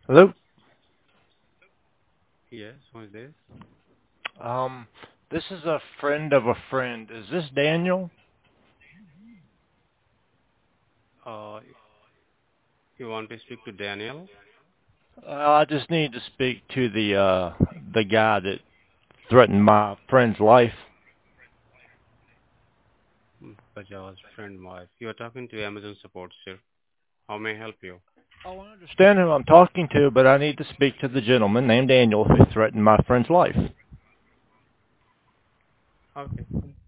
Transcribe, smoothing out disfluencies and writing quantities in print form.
Hello. Yes, who is this? Um, this is a friend of a friend. Is this Daniel? Uh, you want to speak to Daniel? I just need to speak to the guy that threatened my friend's life. Bajaj's friend wife. You are talking to Amazon support, sir. How may I help you? Oh, I understand who I'm talking to, but I need to speak to the gentleman named Daniel who threatened my friend's life. Okay.